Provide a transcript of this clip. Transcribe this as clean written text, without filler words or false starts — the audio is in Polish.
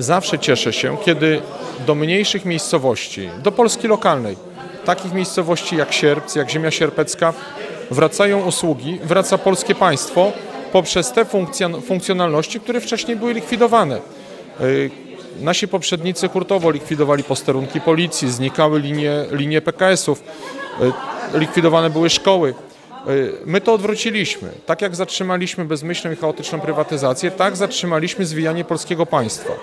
Zawsze cieszę się, kiedy do mniejszych miejscowości, do Polski lokalnej, takich miejscowości jak Sierpc, jak ziemia sierpecka, wracają usługi, wraca polskie państwo poprzez te funkcjonalności, które wcześniej były likwidowane. Nasi poprzednicy hurtowo likwidowali posterunki policji, znikały linie PKS-ów, likwidowane były szkoły. My to odwróciliśmy. Tak jak zatrzymaliśmy bezmyślną i chaotyczną prywatyzację, tak zatrzymaliśmy zwijanie polskiego państwa.